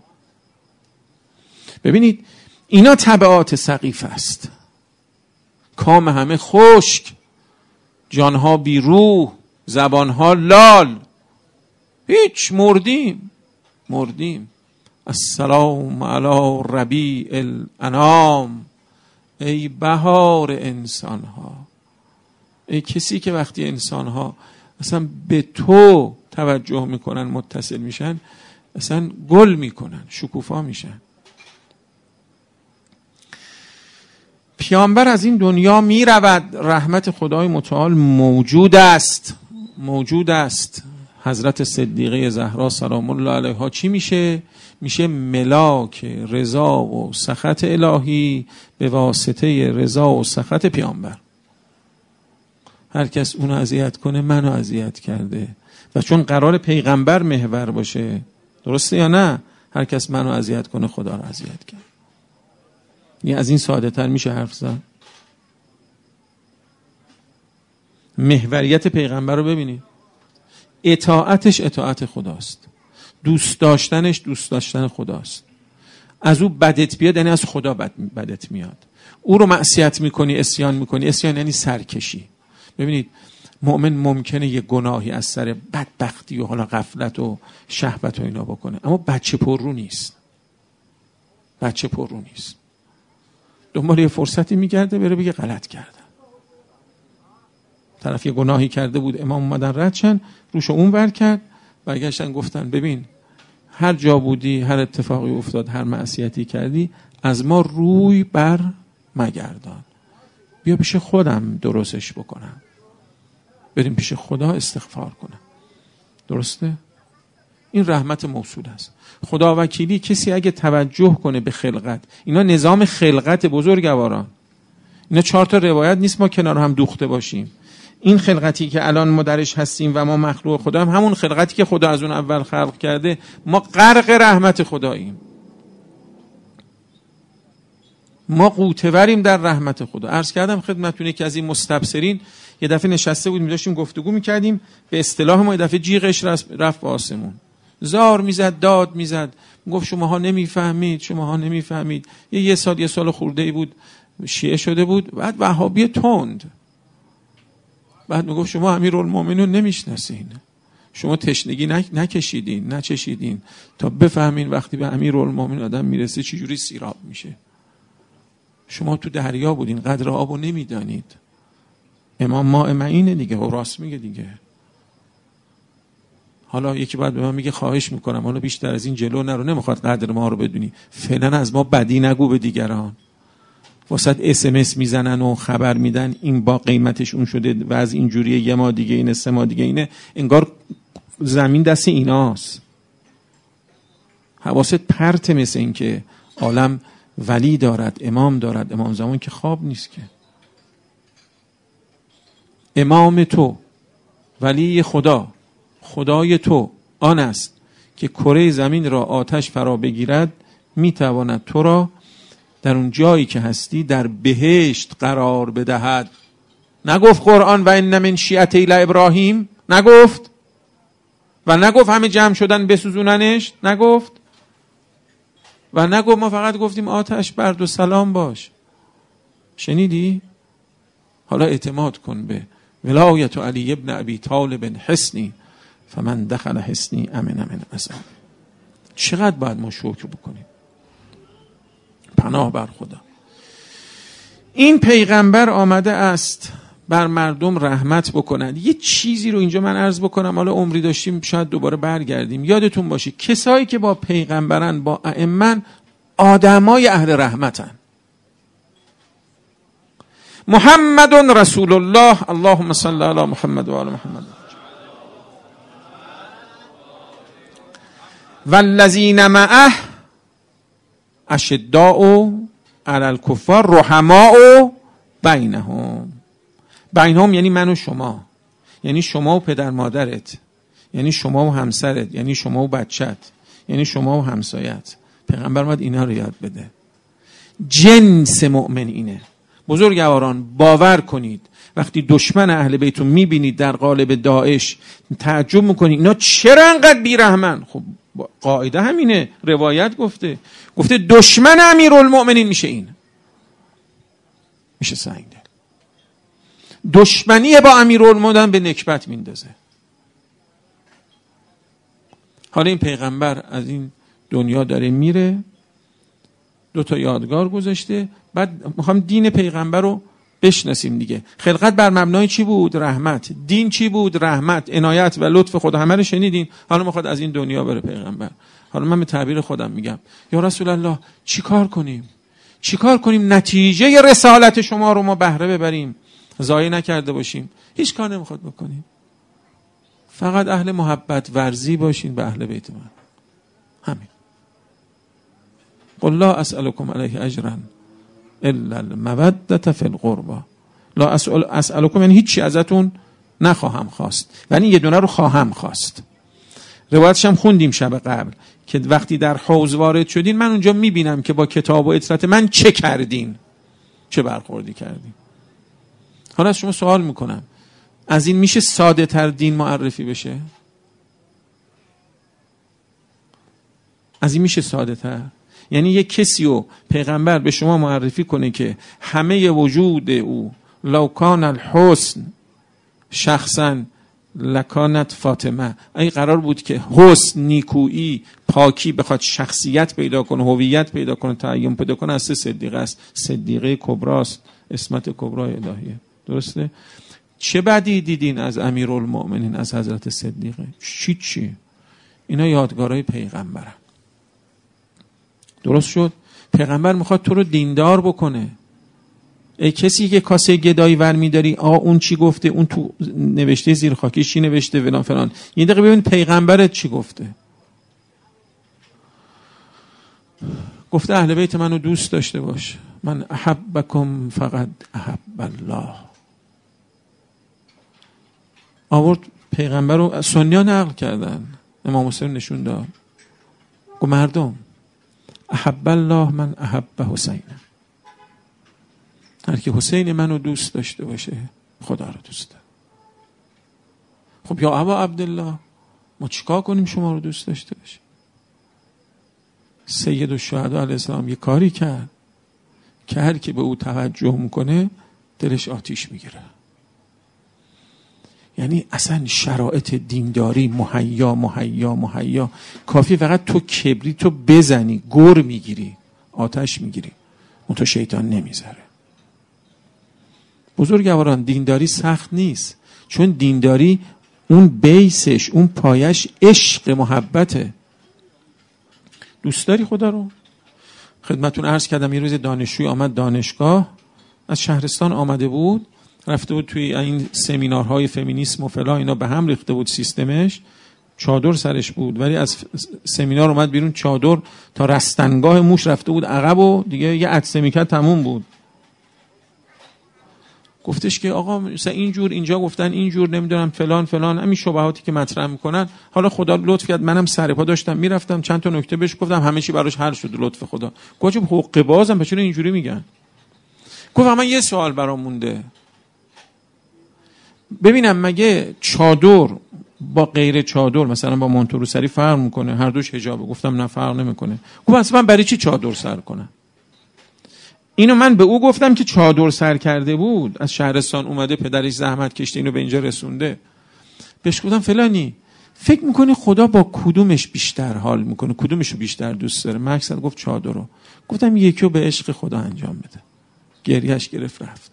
ببینید اینا تبعات سقیف است. کام همه خشک، جانها بی روح، زبانها لال، هیچ، مردیم. السلام علی ربیع الانام، ای بهار انسانها، ای کسی که وقتی انسانها اصلا به تو توجه میکنن، متصل میشن، اصلا گل میکنن، شکوفا میشن. پیامبر از این دنیا میرود، رحمت خدای متعال موجود است. حضرت صدیقه زهرا سلام الله علیها چی میشه؟ میشه ملاک رضا و سخط الهی به واسطه رضا و سخط پیامبر. هر کس اونو اذیت کنه منو اذیت کرده، و چون قرار پیغمبر محور باشه، درسته یا نه؟ هر کس منو اذیت کنه خدا رو اذیت کرد. یه از این ساده تر میشه حرف زد؟ محوریت پیغمبر رو ببینید، اطاعتش اطاعت خداست، دوست داشتنش دوست داشتن خداست. از او بدت بیاد یعنی از خدا بدت میاد. او رو معصیت میکنی، اسیان میکنی. اسیان یعنی سرکشی. ببینید مؤمن ممکنه یه گناهی از سر بدبختی و حالا غفلت و شهوت و اینا بکنه، اما بچه پر رو نیست. دنبال یه فرصتی میگرده بره بگه غلط کردم. طرف یه گناهی کرده بود، امام اومدن ردشن، روشو اون ور کرد، برگشتن گفتن ببین هر جا بودی، هر اتفاقی افتاد، هر معصیتی کردی، از ما روی بر مگردان، بیا پیش خودم درستش بکنم، بریم پیش خدا استغفار کنم. درسته؟ این رحمت موصول است. خدا وکیلی کسی اگه توجه کنه به خلقت، اینا نظام خلقت بزرگواران، اینا 4 تا روایت نیست ما کنار هم دوخته باشیم. این خلقتی که الان ما درش هستیم و ما مخلوق خدا، هم همون خلقتی که خدا از اون اول خلق کرده، ما غرق رحمت خداییم، ما غوطه‌وریم در رحمت خدا. عرض کردم خدمتتون که از این مستبصرین یه دفعه نشسته بودیم داشتیم گفتگو میکردیم، به اصطلاح ما یه دفعه جیغش رفت به آسمون، زار میزد، داد میزد، گفت شماها نمیفهمید. یه سال خورده‌ای بود، شیعه شده بود، بعد وهابی تند، بعد میگفت شما امیرالمومنین نمیشناسین، شما تشنگی نچشیدین تا بفهمین وقتی به امیرالمومنین آدم میرسه چجوری سیراب میشه. شما تو دریا بودین، قدر آبو نمیدانید. امام ماء معینه دیگه، و راست میگه دیگه. حالا یکی بعد به من میگه خواهش میکنم حالا بیشتر از این جلو نرو، نمیخواد قدر ما رو بدونی، فعلا از ما بدی نگو به دیگران. واسه SMS میزنن و خبر میدن این با قیمتش اون شده و از اینجوریه، یه ما دیگه اینه، 3 ماه دیگه اینه، انگار زمین دست ایناست. حواست پرت، مثل این که عالم ولی دارد، امام دارد، امام زمان که خواب نیست که. امام تو، ولی خدا، خدای تو آن است که کره زمین را آتش فرا بگیرد، میتواند تو را در اون جایی که هستی در بهشت قرار بدهد. نگفت قرآن و ان من شیعته ابراهیم، نگفت و نگفت همه جمع شدن بسوزوننش، نگفت و نگفت ما فقط گفتیم آتش برد و سلام باش. شنیدی؟ حالا اعتماد کن به ولایت علی ابن ابی طالب حصنی فمن دخل حصنی امن من عذاب. چقدر باید ما شکر بکنیم. پناه بر خدا. این پیغمبر آمده است بر مردم رحمت بکنند. یه چیزی رو اینجا من عرض بکنم، حالا عمری داشتیم شاید دوباره برگردیم. یادتون باشه کسایی که با پیغمبرن، با ائمه، آدمای اهل رحمتن. محمد رسول الله، اللهم صل علی محمد و آل محمد. والذین معه اشداء علی الکفار رحماء بینهم. بینهم یعنی من و شما، یعنی شما و پدر مادرت، یعنی شما و همسرت، یعنی شما و بچت، یعنی شما و همسایت. پیغمبر باید اینا رو یاد بده. جنس مؤمن اینه. بزرگواران باور کنید وقتی دشمن اهل بیتون میبینید در قالب داعش تعجب میکنید اینا چرا انقدر بیرحمن. خب قاعده همینه، روایت گفته دشمن امیرالمؤمنین میشه این، میشه سنگ دل. دشمنی با امیرالمؤمنین به نکبت میندازه. حالا این پیغمبر از این دنیا داره میره، 2 یادگار گذاشته. بعد میخوام دین پیغمبر رو بشناسیم دیگه. خلقت بر مبنای چی بود؟ رحمت. دین چی بود؟ رحمت، عنایت و لطف خدا. همه رو شنیدین. حالا میخواد از این دنیا بره پیغمبر. حالا من به تعبیر خودم میگم یا رسول الله چیکار کنیم نتیجه رسالت شما رو ما بهره ببریم، ضایع نکرده باشیم؟ هیچ کار نمیخواد بکنیم، فقط اهل محبت ورزی باشین به اهل بیت من. همین. قل لا اسألكم علیه اجرا الا المودة فی القربى. لا اسألكم یعنی هیچی ازتون نخواهم خواست، ولی یه دونه رو خواهم خواست. روایتش هم خوندیم شب قبل که وقتی در حوض وارد شدین من اونجا میبینم که با کتاب و اطلاعات من چه کردین، چه برخوردی کردین. حالا از شما سوال میکنم از این میشه ساده تر دین معرفی بشه؟ از این میشه ساده تر؟ یعنی یک کسی رو پیغمبر به شما معرفی کنه که همه وجود او لو کان الحسن شخصا لکانت فاطمه. این قرار بود که حسن، نیکویی، پاکی بخواد شخصیت پیدا کنه، هویت پیدا کنه، تعین پیدا کنه، از صدیقه است. صدیقه کبراست، اسمت کبرای الهیه. درسته؟ چه بدی دیدین از امیرالمؤمنین، از حضرت صدیقه؟ چی؟ اینا یادگارای پیغمبرن. درست شد؟ پیغمبر میخواد تو رو دیندار بکنه. ای کسی که کاسه گدایی ور میداری، اون چی گفته، اون تو نوشته زیر خاکش چی نوشته، فلان فلان. یه دقیقه ببین پیغمبرت چی گفته. گفته اهل بیت منو دوست داشته باش. من احبکم فقط احب الله. آورد پیغمبر رو سنی‌ها نقل کردن، امام حسین نشون داد. گفت مردم احب الله من احب حسین. هر کی حسین منو دوست داشته باشه خدا رو دوست داره. خب یا ابا عبدالله ما چیکار کنیم شما رو دوست داشته باشیم؟ سید الشهدا علیه السلام یه کاری کرد که هر کی به او توجه میکنه دلش آتیش میگیره. یعنی اصلا شرایط دینداری مهیا. کافی فقط تو کبریتو بزنی گر میگیری، آتش میگیری، اون تو شیطان نمیذاره. بزرگواران دینداری سخت نیست، چون دینداری اون بیسش، اون پایش عشق محبته. دوست داری خدا رو؟ خدمتون عرض کردم یه روز دانشجوی آمد دانشگاه، از شهرستان آمده بود، رفته بود توی این سمینارهای فمینیسم و فلان، اینا به هم ریخته بود سیستمش، چادر سرش بود ولی از سمینار اومد بیرون چادر تا رستنگاه موش رفته بود عقب و دیگه یه عطسه میکرد تموم بود. گفتش که آقا مثلا اینجور اینجا گفتن اینجور نمیدونم فلان فلان، همین شبهاتی که مطرح میکنن. حالا خدا لطف کرد منم سر پا داشتم میرفتم چند تا نکته بهش گفتم، همه چی براش حل شد لطف خدا. گفتم حقوق بازم چرا اینجوری میگن؟ گفت من یه سوال برام مونده، ببینم مگه چادر با غیر چادر مثلا با مانتو رو سری فرق میکنه؟ هر دوش حجابه. گفتم نه فرق نمیکنه. گفت اصلا برای چی چادر سر کنم؟ اینو من به او گفتم که چادر سر کرده بود، از شهرستان اومده، پدرش زحمت کشته اینو به اینجا رسونده. بهش گفتم فلانی فکر میکنی خدا با کدومش بیشتر حال میکنه، کدومشو بیشتر دوست داره؟ مکس گفت چادر رو. گفتم یکیو به عشق خدا انجام بده. گریهش گرفت رفت.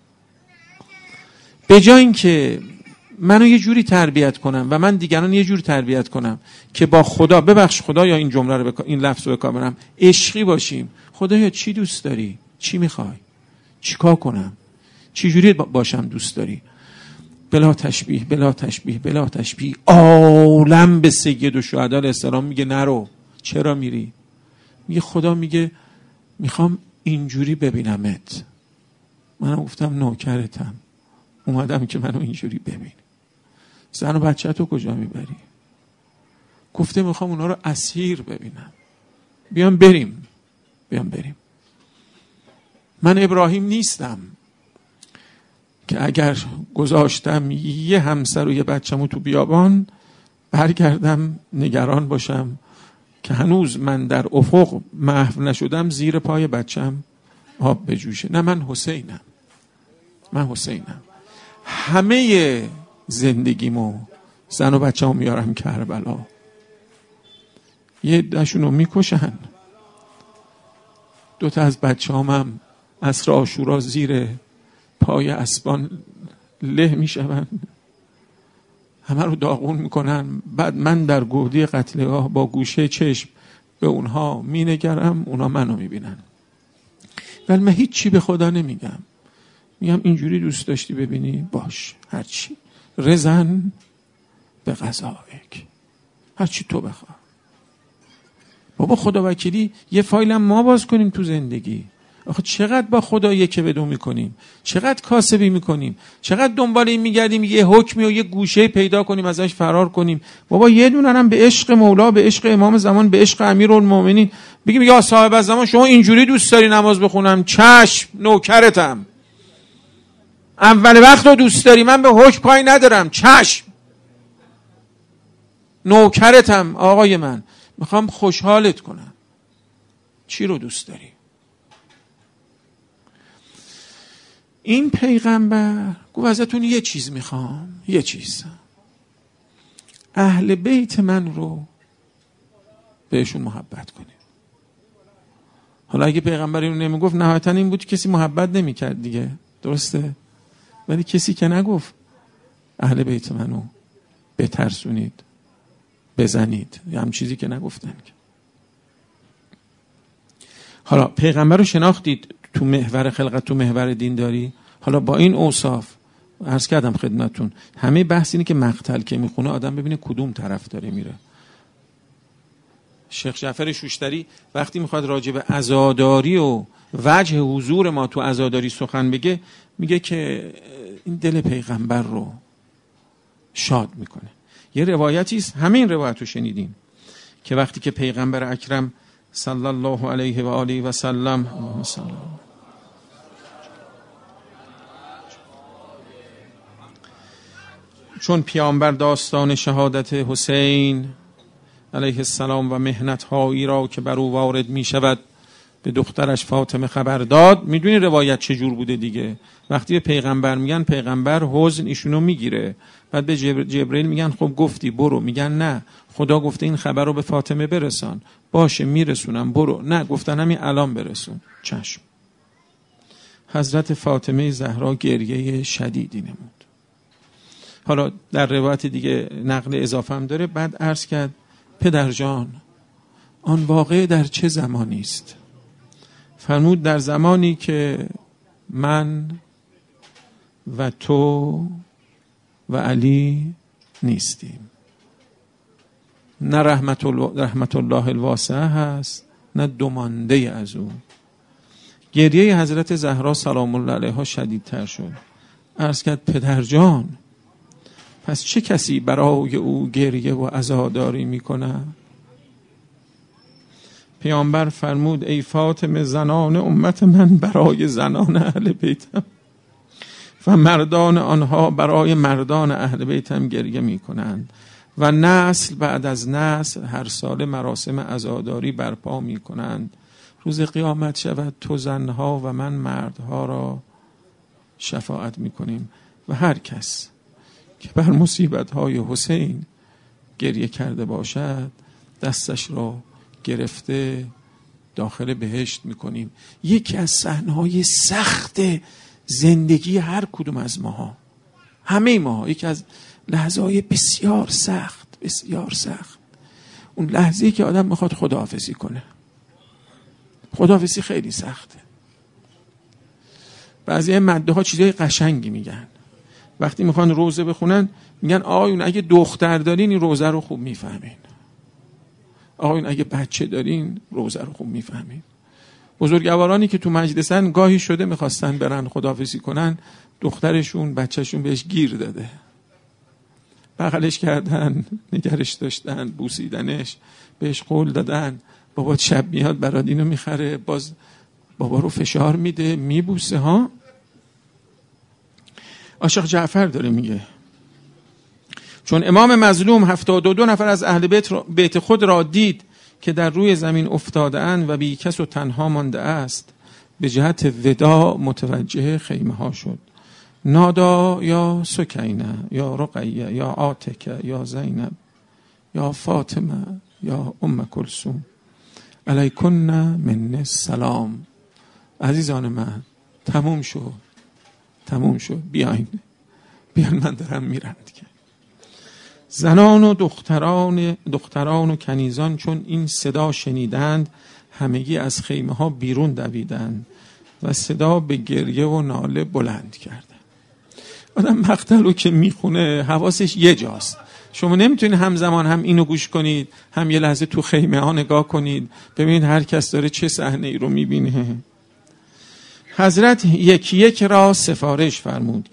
به جای اینکه منو یه جوری تربیت کنم و من دیگران یه جوری تربیت کنم که با خدا، ببخش خدا یا این جمله رو این لفظ رو به کار برم، عشقی باشیم. خدایا چی دوست داری؟ چی میخوای؟ چیکار کنم؟ چی جوری باشم دوست داری؟ بلا تشبیه بلا تشبیه بلا تشبیه. عالم به سید و شهدا علیه السلام میگه نرو. چرا میری؟ میگه خدا میگه میخوام اینجوری ببینمت. منم گفتم نوکرتم، اومدم که منو اینجوری ببین. زن و بچه تو کجا میبری؟ گفته میخوام اونا رو اسیر ببینم. بیام بریم. من ابراهیم نیستم که اگر گذاشتم یه همسر و یه بچه‌مو تو بیابان برگردم نگران باشم که هنوز من در افق محو نشدم زیر پای بچه‌م آب بجوشه. نه، من حسینم. همه زندگیمو زن و بچه‌مو میارم کربلا. یه دشونو میکشن، دوتا از بچه‌هامم عصر عاشورا زیر پای اسبان له میشون، همه رو داغون میکنن. بعد من در گودی قتلگاه با گوشه چشم به اونها مینگرم، اونا منو میبینن. ولی من هیچی به خدا نمیگم. میگم اینجوری دوست داشتی ببینی؟ باش، هرچی. رزن به قضایک، هرچی تو بخواه. بابا خدا وکیلی یه فایلم ما باز کنیم تو زندگی. آخه چقدر با خدا یک بدو میکنیم، چقدر کاسبی میکنیم، چقدر دنبال این میگردیم یه حکمی و یه گوشه پیدا کنیم ازش فرار کنیم. بابا یه دونه هم به عشق مولا، به عشق امام زمان، به عشق امیرالمومنین بگیم یا صاحب الزمان شما اینجوری دوست داری نماز بخونم؟ چشم، نوکرتم. اول وقت رو دوست داری، من به حکم پای ندارم. چشم، نوکرتم. آقای من میخوام خوشحالت کنم. چی رو دوست داری؟ این پیغمبر گفت ازتون یه چیز میخوام، یه چیز. اهل بیت من رو بهشون محبت کنید. حالا اگه پیغمبر اینو نمیگفت نهایتا این بود کسی محبت نمیکرد دیگه، درسته؟ ولی کسی که نگفت اهل بیت منو بترسونید، بزنید، یا هم چیزی که نگفتن. حالا پیغمبر رو شناختید تو محور خلقت، تو محور دینداری. حالا با این اوصاف عرض کردم خدمتون، همه بحث اینه که مقتل که میخونه آدم ببینه کدوم طرف داره میره. شیخ جعفر شوشتری وقتی میخواد راجع به عزاداری و وجه حضور ما تو عزاداری سخن بگه، میگه که این دل پیغمبر رو شاد میکنه. یه روایتی است، همه این روایت رو شنیدین، که وقتی که پیغمبر اکرم صلی الله علیه و آله و سلم چون پیامبر داستان شهادت حسین علیه السلام و محنت‌هایی را که بر او وارد می شود به دخترش فاطمه خبر داد. میدونی روایت چجور بوده دیگه. وقتی به پیغمبر میگن، پیغمبر حزن ایشونو میگیره، بعد به جبرئیل میگن خب گفتی برو، میگن نه خدا گفته این خبر رو به فاطمه برسان. باشه میرسونم، برو. نه گفتن همین الان برسون. چشم. حضرت فاطمه زهرا گریه شدیدی نمود. حالا در روایت دیگه نقل اضافه هم داره. بعد عرض کرد پدر جان آن واقع در چه زمانی است؟ فرمود در زمانی که من و تو و علی نیستیم. نه رحمت الله الواسعه هست، نه دومانده از او. گریه حضرت زهرا سلام الله علیها شدیدتر شد. عرض کرد پدر جان پس چه کسی برای او گریه و عزاداری میکنه؟ پیامبر فرمود ای فاطمه زنان امت من برای زنان اهل بیتم و مردان آنها برای مردان اهل بیتم گریه میکنند و نسل بعد از نسل هر سال مراسم عزاداری برپا میکنند. روز قیامت شود تو زنها و من مردها را شفاعت میکنیم و هر کس که بر مصیبت‌های حسین گریه کرده باشد دستش را گرفته داخل بهشت میکنیم. یکی از صحنه‌های سخت زندگی هر کدوم از ماها، همه ماها، یکی از لحظه‌های بسیار سخت اون لحظه‌ای که آدم میخواد خداحافظی کنه. خداحافظی خیلی سخته. بعضی مده ها چیزای قشنگی میگن، وقتی میخوان روزه بخونن میگن آقایون اگه دختر دارین این روزه رو خوب میفهمین، آقایون اگه بچه دارین روزه رو خوب میفهمین. بزرگوارانی که تو مجلسن گاهی شده میخواستن برن خداحافظی کنن، دخترشون بچهشون بهش گیر داده، بغلش کردن، نگرش داشتن، بوسیدنش، بهش قول دادن بابا شب میاد برات اینو میخره، باز بابا رو فشار میده میبوسه. ها عاشق جعفر داره میگه چون امام مظلوم 72 نفر از اهل بیت خود را دید که در روی زمین افتاده اند و بی کس و تنها مانده است، به جهت وداع متوجه خیمه ها شد. نادا یا سکینه یا رقیه یا عاتکه یا زینب یا فاطمه یا ام کلثوم علیکن من السلام. عزیزان من تموم شد بیاین من دارم میرم دیگه. زنان و دختران و کنیزان چون این صدا شنیدند همگی از خیمه ها بیرون دویدند و صدا به گریه و ناله بلند کردند. آدم مقتل رو که میخونه حواسش یه جاست، شما نمیتونید همزمان هم اینو گوش کنید هم یه لحظه تو خیمه ها نگاه کنید ببینید هر کس داره چه صحنه ای رو میبینه. حضرت یک را سفارشی فرمود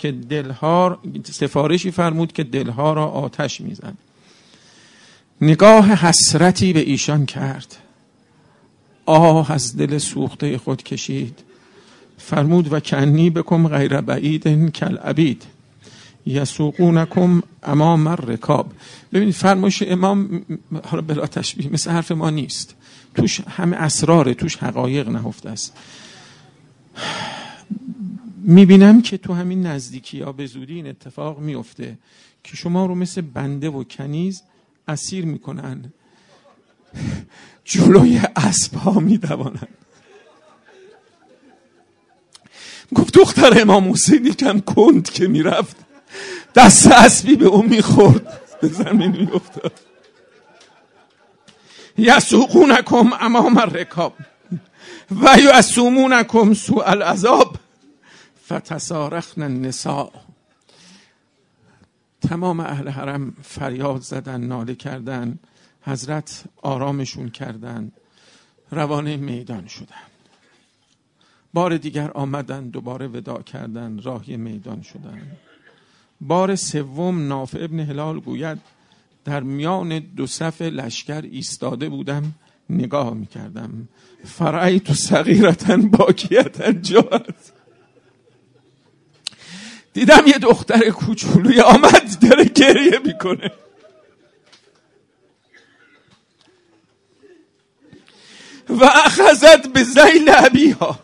که دلها را آتش میزد. نگاه حسرتی به ایشان کرد، آه از دل سوخته خود کشید. فرمود و کنی بکم غیر بعید کالعبید یسوقونکم امام الرکاب. ببینید فرمایش امام حالا بلا تشبیه مثل حرف ما نیست، توش همه اسراره، توش حقایق نهفته است. میبینم که تو همین نزدیکی ها به زودی این اتفاق میفته که شما رو مثل بنده و کنیز اسیر میکنن، جلوی اسب ها میدوانن. گفت دختر امام حسین یکم کند که میرفت دست اسبی به اون میخورد به زمین میافتاد. یسوقونکم امام الرکاب و یسومونکم سوء العذاب فتسارخن النساء. تمام اهل حرم فریاد زدن، ناله کردن، حضرت آرامشون کردن، روانه میدان شدن. بار دیگر آمدن، دوباره وداع کردن، راهی میدان شدن. بار سوم نافع ابن هلال گوید در میان دو صف لشکر ایستاده بودم، نگاه میکردم، فرأیت صغیرة باکیة جاءت. دیدم یه دختر کوچولوی آمد داره گریه میکنه. و اخذت به ذیل ابیها،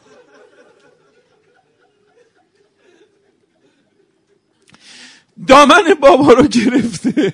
دامن بابا رو گرفته.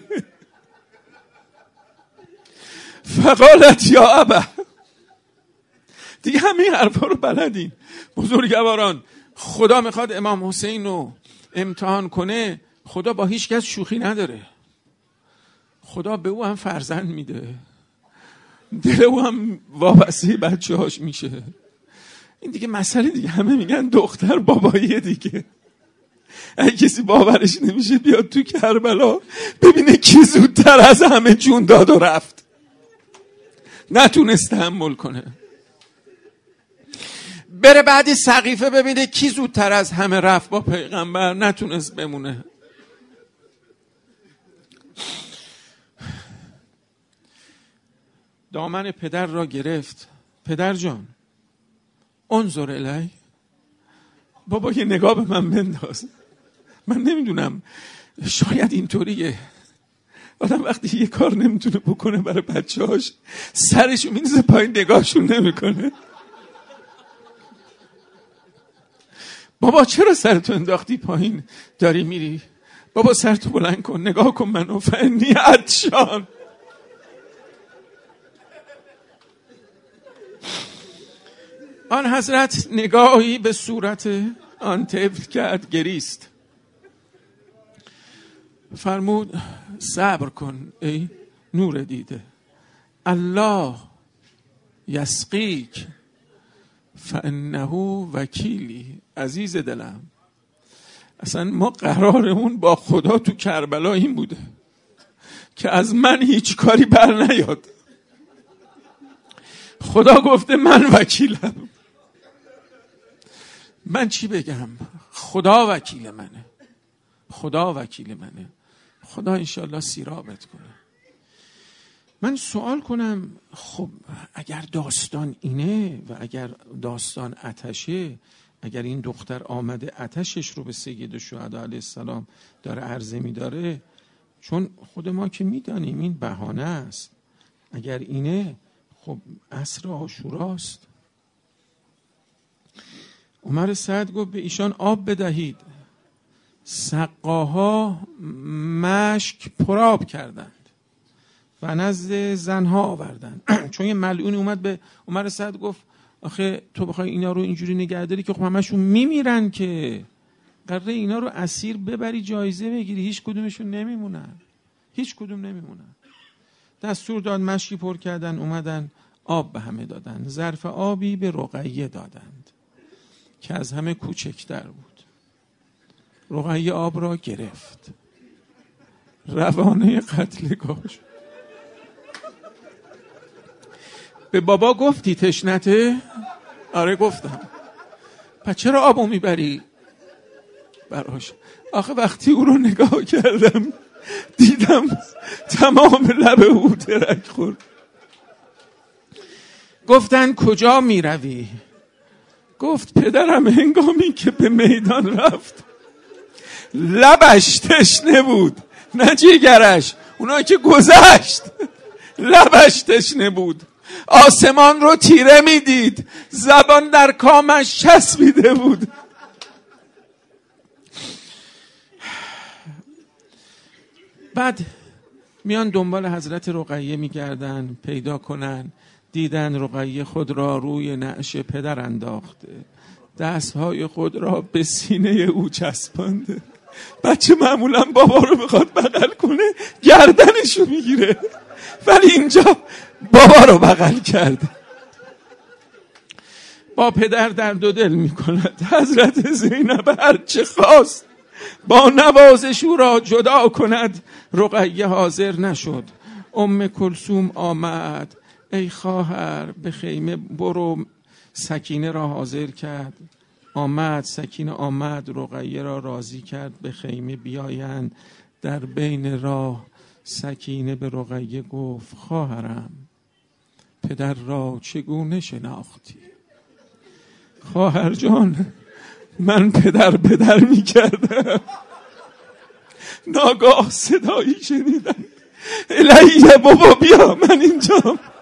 فقالت یا ابا. دیگه همین حرفا رو بلدین بزرگواران. خدا میخواد امام حسین رو امتحان کنه، خدا با هیچ کس شوخی نداره. خدا به او هم فرزند میده، دل او هم وابسته بچه هاش میشه. این دیگه مسئله دیگه. همه میگن دختر باباییه دیگه. اگه کسی باورش نمیشه بیاد تو کربلا ببینه کی زودتر از همه جون داد و رفت، نتونست تحمل کنه. بره بعدی سقیفه ببینه کی زودتر از همه رفت با پیغمبر، نتونست بمونه. دامن پدر را گرفت. پدر جان انظر الی، بابا یه نگاه به من بنداز. من نمیدونم، شاید اینطوریه آدم وقتی یه کار نمیتونه بکنه برای بچه‌هاش سرشو میندازه پایین، نگاهشون نمیکنه. بابا چرا سرتو انداختی پایین داری میری؟ بابا سرتو بلند کن، نگاه کن منو، فنی عطشان. آن حضرت نگاهی به صورت آن طفل کرد، گریست. فرمود صبر کن ای نور دیده، الله یسقیک فانه وکیلی. عزیز دلم، اصلا ما قرارمون با خدا تو کربلا این بوده که از من هیچ کاری بر نیاد. خدا گفته من وکیلم. من چی بگم؟ خدا وکیل منه، خدا وکیل منه. خدا انشالله سیرابت کنه. من سوال کنم، خب اگر داستان اینه و اگر داستان آتشه، اگر این دختر آمده آتشش رو به سید الشهدا علیه السلام داره عرضه می‌داره، چون خود ما که میدانیم این بهانه است، اگر اینه خب عصر عاشوراست. عمر سعد گفت به ایشان آب بدهید. سقاها مشک پرآب کردند و نزد زنها آوردند. چون یه ملعونی اومد به عمر سعد گفت آخه تو بخوای اینا رو اینجوری نگه داری که خب همشون میمیرن، که قراره اینا رو اسیر ببری جایزه بگیری، هیچ کدومشون نمیمونن، هیچ کدوم نمیمونن. دستور داد مشکی پر کردن، اومدن آب به همه دادن. ظرف آبی به رقیه دادند که از همه کوچکتر بود. رقیه آب را گرفت، روانه قتلگاه شد. به بابا گفتی تشنته؟ آره گفتم. پس چرا آبو میبری براش؟ آخه وقتی او رو نگاه کردم دیدم تمام لب او ترک خورد. گفتن کجا میروی؟ گفت پدرم هنگامی که به میدان رفت لبش تشنه بود، نه جیگرش، اونایی که گذشت لبش تشنه بود. آسمان رو تیره میدید، زبان در کامش چسبیده بود. بعد میان دنبال حضرت رقیه میگردن پیدا کنن. دیدن رقیه خود را روی نعش پدر انداخته، دستهای خود را به سینه او چسبانده. بچه معمولا بابا رو میخواد بغل کنه گردنشو میگیره، ولی اینجا بابا رو بغل کرده. با پدر درد و دل میکند. حضرت زینب هرچه خواست با نوازش او را جدا کند، رقیه حاضر نشد. ام کلثوم آمد، ای خواهر به خیمه برو. سکینه را حاضر کرد. آمد سکینه، آمد رقیه را راضی کرد به خیمه بیایند. در بین راه سکینه به رقیه گفت خواهرم پدر را چگونه شناختی؟ خواهر جان من پدر میکردم، ناگاه صدایی شنیدم الیه بابا بیا من اینجام.